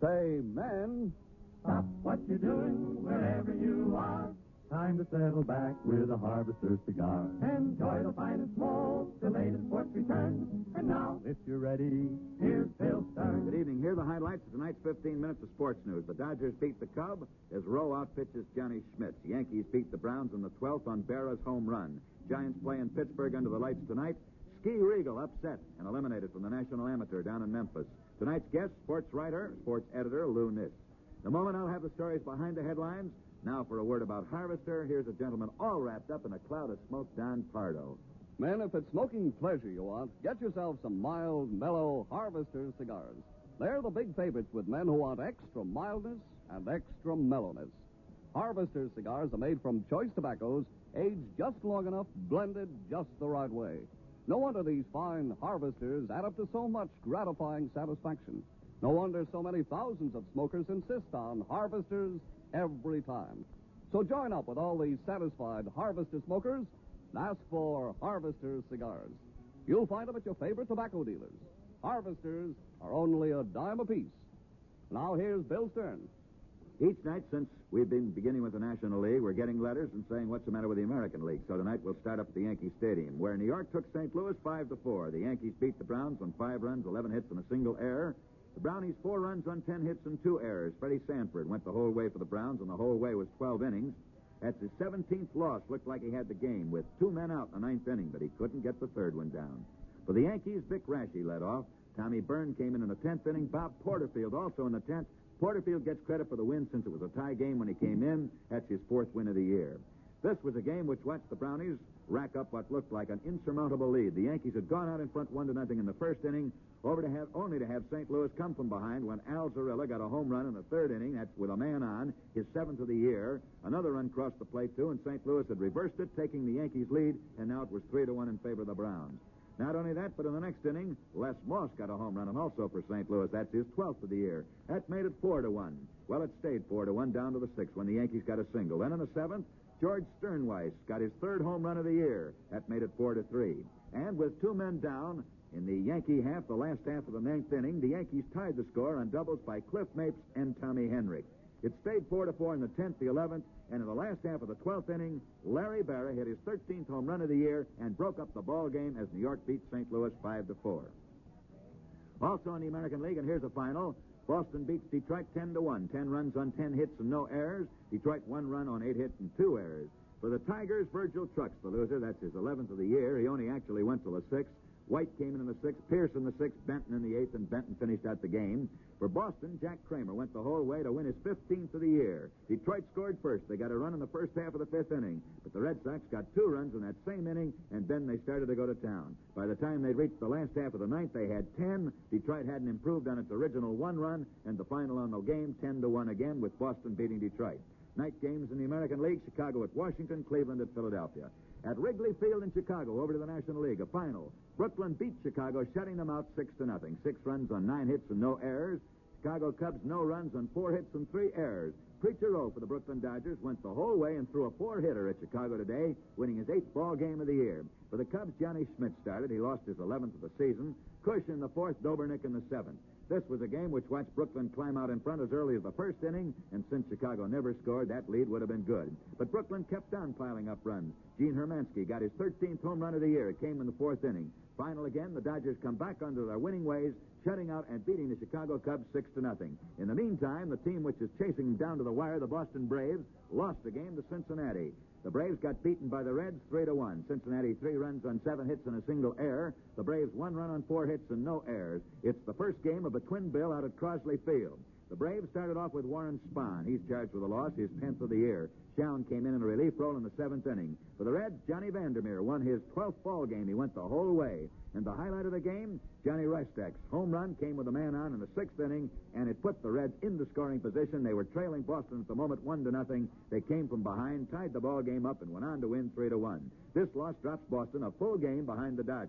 Say, men, Stop what you're doing wherever you are. Time to settle back with a Harvester cigar. Enjoy the fine and small, the latest sports return. And now, If you're ready, here's Bill Stern. Good evening. Here are the highlights of tonight's 15 minutes of sports news. The Dodgers beat the Cub as Rowe outpitches Johnny Schmidt. The Yankees beat the Browns in the 12th on Berra's home run. Giants play in Pittsburgh under the lights tonight. Ski Regal upset and eliminated from the National Amateur down in Memphis. Tonight's guest, sports writer, sports editor Lou Nitz. In a moment, I'll have the stories behind the headlines. Now for a word about Harvester, here's a gentleman all wrapped up in a cloud of smoke, Don Pardo. men, if it's smoking pleasure you want, get yourself some mild, mellow Harvester cigars. They're the big favorites with men who want extra mildness and extra mellowness. Harvester cigars are made from choice tobaccos, aged just long enough, blended just the right way. No wonder these fine Harvesters add up to so much gratifying satisfaction. No wonder so many thousands of smokers insist on Harvesters every time. So join up with all these satisfied Harvester smokers and ask for Harvester cigars. You'll find them at your favorite tobacco dealers. Harvesters are only a dime apiece. Now here's Bill Stern. Each night since we've been beginning with the National League, we're getting letters and saying what's the matter with the American League. So tonight we'll start up at the Yankee Stadium, where New York took St. Louis 5-4. The Yankees beat the Browns on 5 runs, 11 hits, and a single error. The Brownies 4 runs on 10 hits and 2 errors. Freddie Sanford went the whole way for the Browns, and the whole way was 12 innings. That's his 17th loss. Looked like he had the game with 2 men out in the 9th inning, but he couldn't get the 3rd one down. For the Yankees, Vic Raschi led off. Tommy Byrne came in the 10th inning. Bob Porterfield also in the 10th. Porterfield gets credit for the win since it was a tie game when he came in. That's his 4th win of the year. This was a game which watched the Brownies rack up what looked like an insurmountable lead. The Yankees had gone out in front 1-0 in the 1st inning, only to have St. Louis come from behind when Al Zarilla got a home run in the 3rd inning. That's with a man on, his 7th of the year. Another run crossed the plate, too, and St. Louis had reversed it, taking the Yankees' lead, and now it was 3-1 in favor of the Browns. Not only that, but in the next inning, Les Moss got a home run, and also for St. Louis. That's his 12th of the year. That made it 4-1. Well, it stayed 4-1 down to the 6th when the Yankees got a single. Then in the 7th, George Sternweiss got his 3rd home run of the year. That made it 4-3. And with 2 men down in the Yankee half, the last half of the 9th inning, the Yankees tied the score on doubles by Cliff Mapes and Tommy Henrich. It stayed 4-4 in the 10th, the 11th, and in the last half of the 12th inning, Larry Berra hit his 13th home run of the year and broke up the ball game as New York beat St. Louis 5-4. Also in the American League, and here's the final, Boston beats Detroit 10-1. 10 runs on 10 hits and no errors. Detroit 1 run on 8 hits and 2 errors. For the Tigers, Virgil Trucks, the loser. That's his 11th of the year. He only actually went to the 6th. White came in the 6th, Pierce in the 6th, Benton in the 8th, and Benton finished out the game. For Boston, Jack Kramer went the whole way to win his 15th of the year. Detroit scored first. They got a run in the first half of the 5th inning, but the Red Sox got 2 runs in that same inning, and then they started to go to town. By the time they reached the last half of the 9th, they had 10. Detroit hadn't improved on its original 1 run, and the final on the game, 10-1 again, with Boston beating Detroit. Night games in the American League, Chicago at Washington, Cleveland at Philadelphia. At Wrigley Field in Chicago, over to the National League, a final. Brooklyn beat Chicago, shutting them out 6-0. 6 runs on 9 hits and no errors. Chicago Cubs, no runs on 4 hits and 3 errors. Preacher Rowe for the Brooklyn Dodgers went the whole way and threw a 4-hitter at Chicago today, winning his 8th ball game of the year. For the Cubs, Johnny Schmidt started. He lost his 11th of the season. Cush in the 4th, Dobernick in the 7th. This was a game which watched Brooklyn climb out in front as early as the 1st inning, and since Chicago never scored, that lead would have been good. But Brooklyn kept on piling up runs. Gene Hermansky got his 13th home run of the year. It came in the 4th inning. Final again, the Dodgers come back under their winning ways, shutting out and beating the Chicago Cubs 6-0. In the meantime, the team which is chasing them down to the wire, the Boston Braves, lost the game to Cincinnati. The Braves got beaten by the Reds 3-1. Cincinnati 3 runs on 7 hits and a single error. The Braves 1 run on 4 hits and no errors. It's the first game of a twin bill out at Crosley Field. The Braves started off with Warren Spahn. He's charged with a loss, his 10th of the year. Schown came in a relief role in the 7th inning. For the Reds, Johnny Vandermeer won his 12th ball game. He went the whole way. And the highlight of the game, Johnny Restek's home run came with a man on in the 6th inning, and it put the Reds into scoring position. They were trailing Boston at the moment 1-0. They came from behind, tied the ball game up, and went on to win 3-1. This loss drops Boston a full game behind the Dodgers.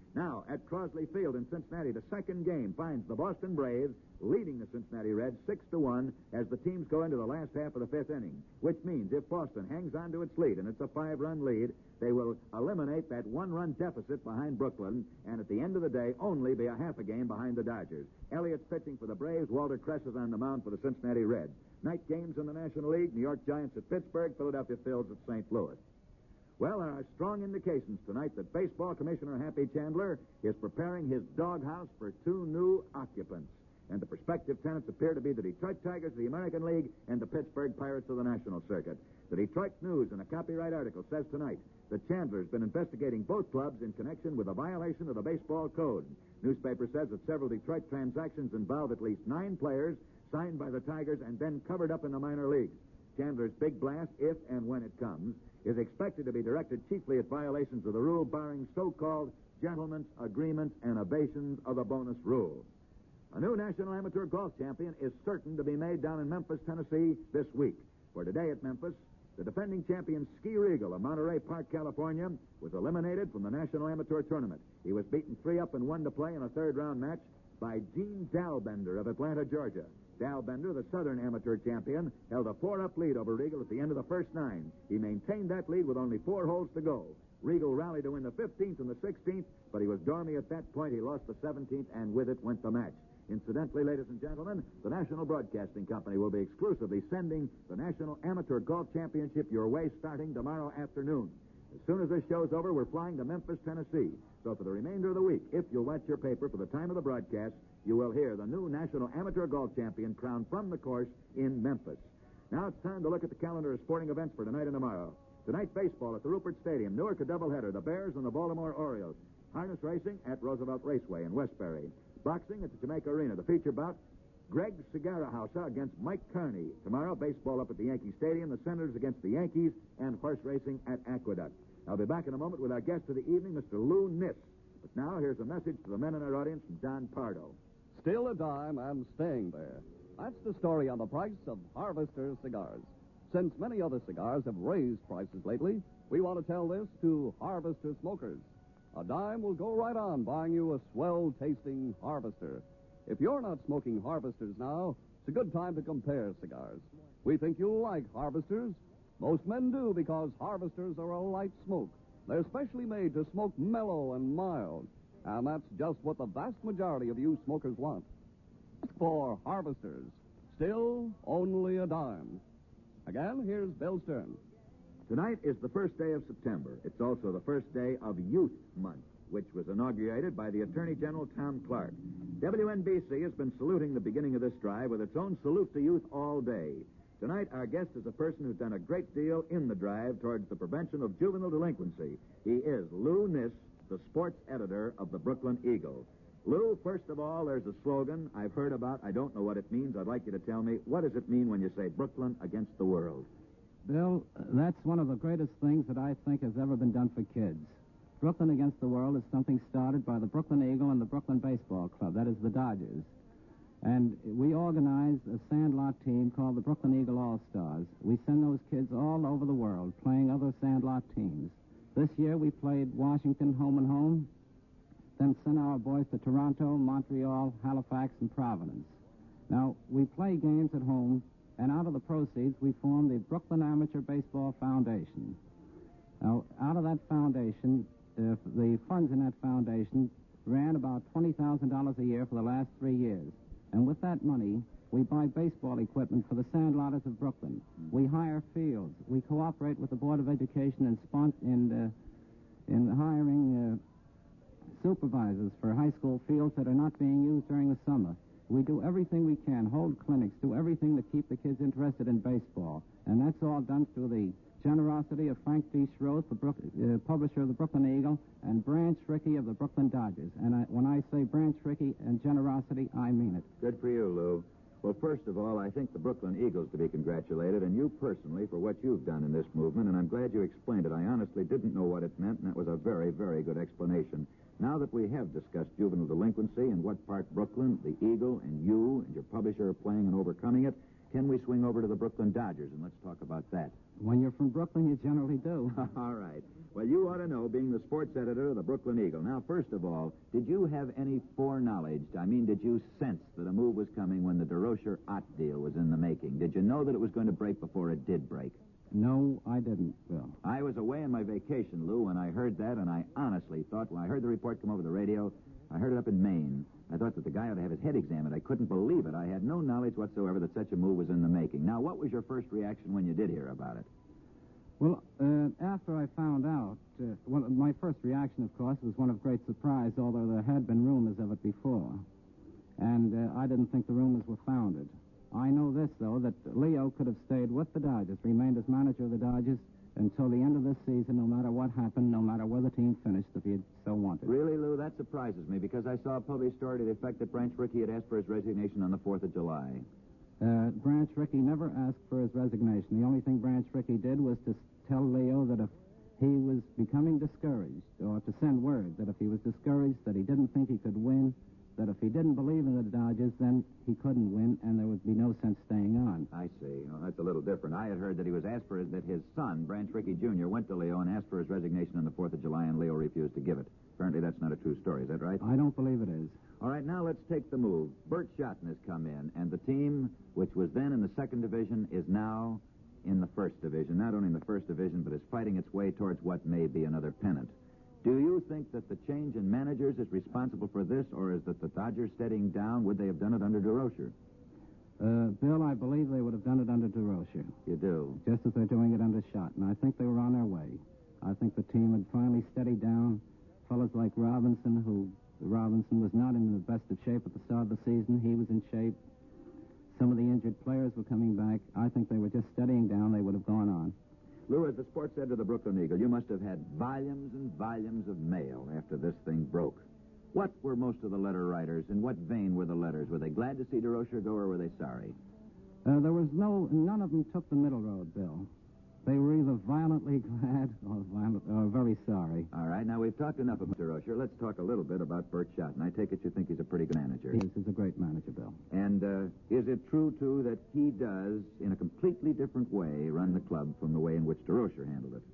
Now, at Crosley Field in Cincinnati, the second game finds the Boston Braves leading the Cincinnati Reds 6-1 as the teams go into the last half of the fifth inning, which means if Boston hangs on to its lead, and it's a 5-run lead, they will eliminate that 1-run deficit behind Brooklyn, and at the end of the day, only be a half a game behind the Dodgers. Elliott's pitching for the Braves. Walter Kress is on the mound for the Cincinnati Reds. Night games in the National League, New York Giants at Pittsburgh, Philadelphia Phils at St. Louis. Well, there are strong indications tonight that Baseball Commissioner Happy Chandler is preparing his doghouse for 2 new occupants. And the prospective tenants appear to be the Detroit Tigers of the American League and the Pittsburgh Pirates of the National Circuit. The Detroit News, in a copyright article, says tonight that Chandler has been investigating both clubs in connection with a violation of the baseball code. Newspaper says that several Detroit transactions involve at least 9 players signed by the Tigers and then covered up in the minor leagues. Chandler's big blast, if and when it comes, is expected to be directed chiefly at violations of the rule barring so-called gentlemen's agreements and evasions of the bonus rule. A new National Amateur Golf Champion is certain to be made down in Memphis, Tennessee this week. For today at Memphis, the defending champion Ski Regal of Monterey Park, California, was eliminated from the National Amateur Tournament. He was beaten 3-1 and 1 to play in a third-round match by Gene Dalbender of Atlanta, Georgia. Dalbender, the Southern Amateur champion, held a 4-up lead over Regal at the end of the first 9. He maintained that lead with only 4 holes to go. Regal rallied to win the 15th and the 16th, but he was dormy at that point. He lost the 17th, and with it went the match. Incidentally, ladies and gentlemen, the National Broadcasting Company will be exclusively sending the National Amateur Golf Championship your way starting tomorrow afternoon. As soon as this show's over, we're flying to Memphis, Tennessee. So for the remainder of the week, if you'll watch your paper for the time of the broadcast, you will hear the new National Amateur Golf Champion crowned from the course in Memphis. Now it's time to look at the calendar of sporting events for tonight and tomorrow. Tonight, baseball at the Rupert Stadium. Newark, a doubleheader. The Bears and the Baltimore Orioles. Harness racing at Roosevelt Raceway in Westbury. Boxing at the Jamaica Arena. The feature bout, Greg Cigarahausa against Mike Kearney. Tomorrow, baseball up at the Yankee Stadium. The Senators against the Yankees, and horse racing at Aqueduct. I'll be back in a moment with our guest of the evening, Mr. Lou Niss. But now, here's a message to the men in our audience from John Pardo. Still a dime and staying there. That's the story on the price of Harvester cigars. Since many other cigars have raised prices lately, we want to tell this to Harvester smokers. A dime will go right on buying you a swell-tasting Harvester. If you're not smoking Harvesters now, it's a good time to compare cigars. We think you'll like Harvesters. Most men do, because Harvesters are a light smoke. They're specially made to smoke mellow and mild. And that's just what the vast majority of you smokers want. For Harvesters, still only a dime. Again, here's Bill Stern. Tonight is the first day of September. It's also the first day of Youth Month, which was inaugurated by the Attorney General Tom Clark. WNBC has been saluting the beginning of this drive with its own Salute to Youth all day. Tonight, our guest is a person who's done a great deal in the drive towards the prevention of juvenile delinquency. He is Lou Niss, the sports editor of the Brooklyn Eagle. Lou, first of all, there's a slogan I've heard about. I don't know what it means. I'd like you to tell me, what does it mean when you say Brooklyn against the world? Bill, that's one of the greatest things that I think has ever been done for kids. Brooklyn against the world is something started by the Brooklyn Eagle and the Brooklyn Baseball Club. That is the Dodgers. And we organized a sandlot team called the Brooklyn Eagle All-Stars. We send those kids all over the world playing other sandlot teams. This year we played Washington home and home, then sent our boys to Toronto, Montreal, Halifax, and Providence. Now, we play games at home, and out of the proceeds, we formed the Brooklyn Amateur Baseball Foundation. Now, out of that foundation, the funds in that foundation ran about $20,000 a year for the last 3 years. And with that money, we buy baseball equipment for the Sandlotters of Brooklyn. We hire fields. We cooperate with the Board of Education in hiring supervisors for high school fields that are not being used during the summer. We do everything we can, hold clinics, do everything to keep the kids interested in baseball. And that's all done through the generosity of Frank D. Schroth, the publisher of the Brooklyn Eagle, and Branch Rickey of the Brooklyn Dodgers. And when I say Branch Rickey and generosity, I mean it. Good for you, Lou. Well, first of all, I think the Brooklyn Eagles to be congratulated, and you personally for what you've done in this movement, and I'm glad you explained it. I honestly didn't know what it meant, and that was a very, very good explanation. Now that we have discussed juvenile delinquency and what part Brooklyn, the Eagle, and you and your publisher are playing in overcoming it, can we swing over to the Brooklyn Dodgers and let's talk about that? When you're from Brooklyn, you generally do. All right. Well, you ought to know, being the sports editor of the Brooklyn Eagle. Now, first of all, did you have any foreknowledge? I mean, did you sense that a move was coming when the DeRocher-Ott deal was in the making? Did you know that it was going to break before it did break? No, I didn't, Bill. I was away on my vacation, Lou, when I heard that, and I honestly thought, when I heard the report come over the radio, I heard it up in Maine. I thought that the guy ought to have his head examined. I couldn't believe it. I had no knowledge whatsoever that such a move was in the making. Now, what was your first reaction when you did hear about it? Well, after I found out, my first reaction, of course, was one of great surprise, although there had been rumors of it before. And I didn't think the rumors were founded. I know this, though, that Leo could have stayed with the Dodgers, remained as manager of the Dodgers until the end of this season, no matter what happened, no matter where the team finished, if he had so wanted. Really, Lou? That surprises me, because I saw a published story to the effect that Branch Rickey had asked for his resignation on the 4th of July. Branch Rickey never asked for his resignation. The only thing Branch Rickey did was to tell Leo that if he was becoming discouraged, or to send word that if he was discouraged, that he didn't think he could win, that if he didn't believe in the Dodgers, then he couldn't win, and there would be no sense staying on. I see. Well, that's a little different. I had heard that he was asked for that his son, Branch Rickey Jr., went to Leo and asked for his resignation on the 4th of July, and Leo refused to give it. Apparently that's not a true story. Is that right? I don't believe it is. All right, now let's take the move. Bert Schotten has come in, and the team, which was then in the 2nd division, is now in the 1st division. Not only in the 1st division, but is fighting its way towards what may be another pennant. Do you think that the change in managers is responsible for this, or is that the Dodgers steadying down? Would they have done it under DeRocher? Bill, I believe they would have done it under DeRocher. You do? Just as they're doing it under Schotten. I think they were on their way. I think the team had finally steadied down. Fellas like Robinson was not in the best of shape at the start of the season. He was in shape. Some of the injured players were coming back. I think they were just steadying down. They would have gone on. Lou, as the sports editor of the Brooklyn Eagle, you must have had volumes and volumes of mail after this thing broke. What were most of the letter writers? In what vein were the letters? Were they glad to see DeRocher go, or were they sorry? None of them took the middle road, Bill. They were either violently glad or very sorry. All right, now we've talked enough about DeRocher. Let's talk a little bit about Bert Schotten. I take it you think he's a pretty good manager. He is. He's a great manager, Bill. And is it true, too, that he does, in a completely different way, run the club from the way in which DeRocher handled it?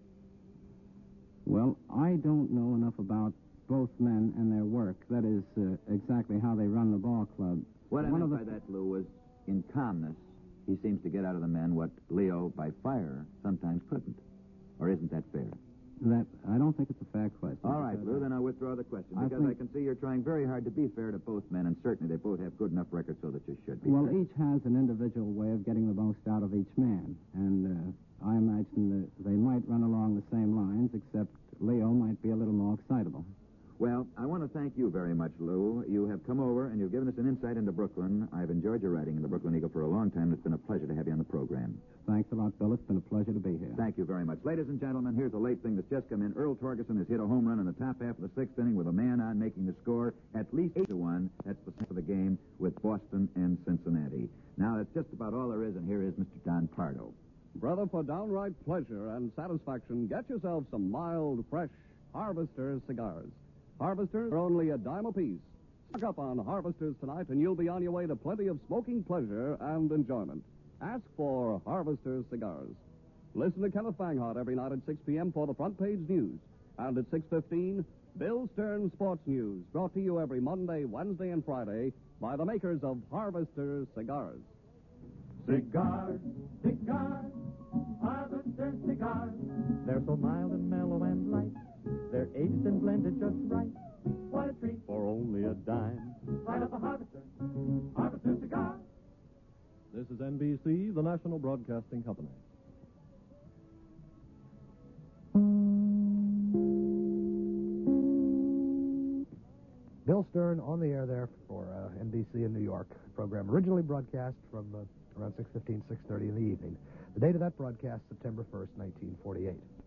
Well, I don't know enough about both men and their work. That is exactly how they run the ball club. What I meant by that, Lou, was in calmness, he seems to get out of the men what Leo, by fire, sometimes couldn't. Or isn't that fair? I don't think it's a fair question. All right, Lou, then I'll withdraw the question, because I can see you're trying very hard to be fair to both men, and certainly they both have good enough records so that you should be fair. Each has an individual way of getting the most out of each man, and I imagine that they might run along the same lines, except Leo might be a little more excitable. Well, I want to thank you very much, Lou. You have come over, and you've given us an insight into Brooklyn. I've enjoyed your writing in the Brooklyn Eagle for a long time. It's been a pleasure to have you on the program. Thanks a lot, Bill. It's been a pleasure to be here. Thank you very much. Ladies and gentlemen, here's a late thing that's just come in. Earl Torgerson has hit a home run in the top half of the 6th inning with a man on, making the score at least 8-1. That's the half of the game with Boston and Cincinnati. Now, that's just about all there is, and here is Mr. Don Pardo. Brother, for downright pleasure and satisfaction, get yourself some mild, fresh Harvester cigars. Harvesters are only a dime apiece. Stock up on Harvesters tonight, and you'll be on your way to plenty of smoking pleasure and enjoyment. Ask for Harvesters cigars. Listen to Kenneth Banghart every night at 6 p.m. for the front page news. And at 6:15, Bill Stern Sports News, brought to you every Monday, Wednesday, and Friday by the makers of Harvesters cigars. Cigars, cigars, Harvester cigars. They're so mild and mellow and light. They're aged and blended just right. What a treat. For only a dime. Light up a Harvester. Harvester cigar. This is NBC, the National Broadcasting Company. Bill Stern on the air there for NBC in New York. Program originally broadcast from around 6:15, 6:30 in the evening. The date of that broadcast, September 1st, 1948.